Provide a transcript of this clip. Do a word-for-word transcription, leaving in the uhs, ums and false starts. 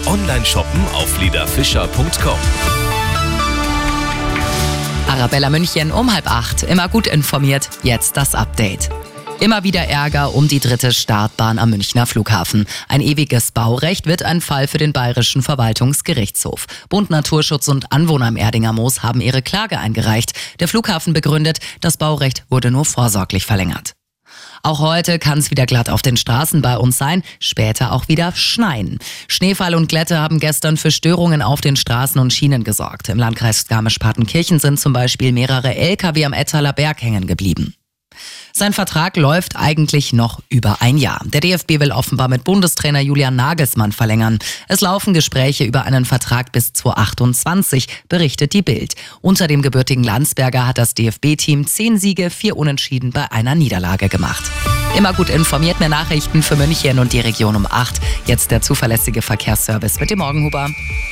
Online shoppen auf leda fischer punkt com. Arabella München um halb acht. Immer gut informiert. Jetzt das Update. Immer wieder Ärger um die dritte Startbahn am Münchner Flughafen. Ein ewiges Baurecht wird ein Fall für den Bayerischen Verwaltungsgerichtshof. Bund Naturschutz und Anwohner im Erdinger Moos haben ihre Klage eingereicht. Der Flughafen begründet, das Baurecht wurde nur vorsorglich verlängert. Auch heute kann es wieder glatt auf den Straßen bei uns sein, später auch wieder schneien. Schneefall und Glätte haben gestern für Störungen auf den Straßen und Schienen gesorgt. Im Landkreis Garmisch-Partenkirchen sind zum Beispiel mehrere L K W am Ettaler Berg hängen geblieben. Sein Vertrag läuft eigentlich noch über ein Jahr. Der D F B will offenbar mit Bundestrainer Julian Nagelsmann verlängern. Es laufen Gespräche über einen Vertrag bis zweitausendachtundzwanzig, berichtet die Bild. Unter dem gebürtigen Landsberger hat das D F B-Team zehn Siege, vier Unentschieden bei einer Niederlage gemacht. Immer gut informiert, mehr Nachrichten für München und die Region um acht. Jetzt der zuverlässige Verkehrsservice mit dem Morgenhuber.